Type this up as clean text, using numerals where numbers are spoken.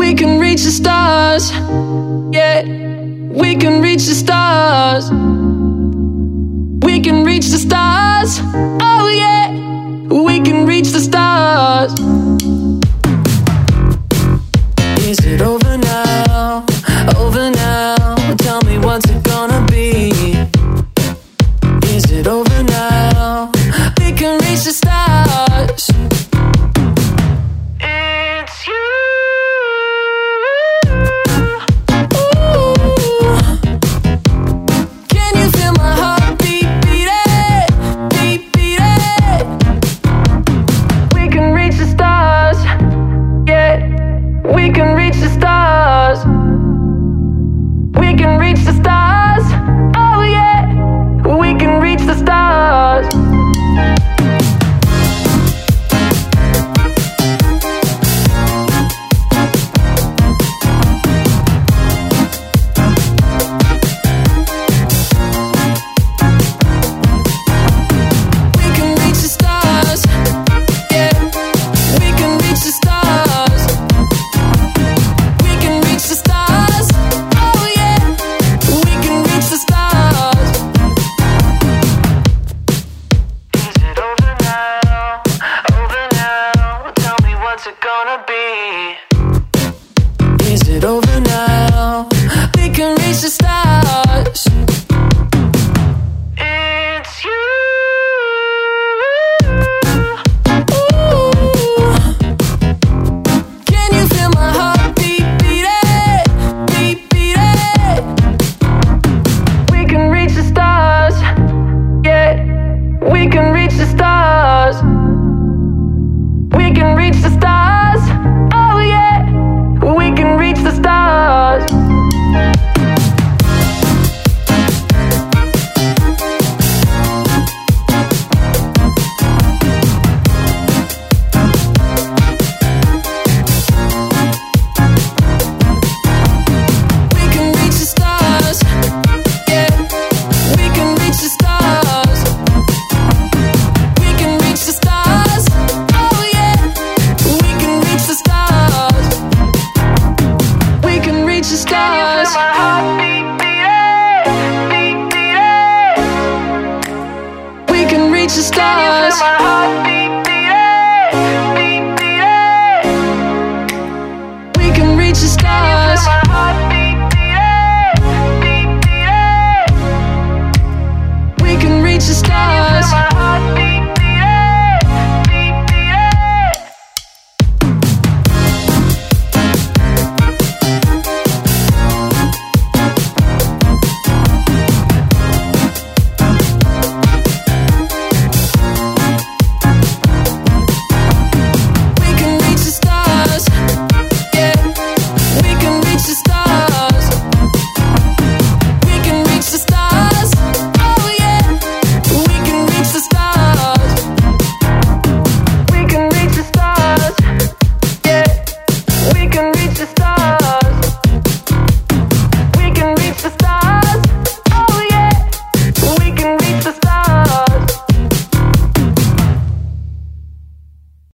We can reach the stars. Yeah, we can reach the stars. We can reach the stars. Oh yeah, we can reach the stars. Is it over now? Over now? Tell me what's it gonna be? Is it over now? We can reach the stars. It's you. Ooh. Can you feel my heart beat, beating, beat, beating? We can reach the stars. Yeah, we can reach the stars. We can reach the stars. Oh yeah, we can reach the stars. We can reach the stars. Yeah, we can reach the stars. We can reach the stars. Oh yeah, we can reach the stars. Is it over now? Over now? Tell me what's it gonna be? Is it over now? We can reach the stars. It's you. Ooh. Can you feel my heart beat, beating, beat, beating? We can reach the stars. Yeah, we can reach the stars. We can reach the stars. Oh yeah, we can reach the stars. We can reach the stars. Yeah, we can reach the stars. We can reach the stars. Oh yeah, we can reach the stars. We can reach the stars. My heart beat, beating, beat, beating. We can reach the stars. My heart beat, beating, beat, beating. We can reach the stars. My heart beat, beating, beat, beating. We can reach the stars.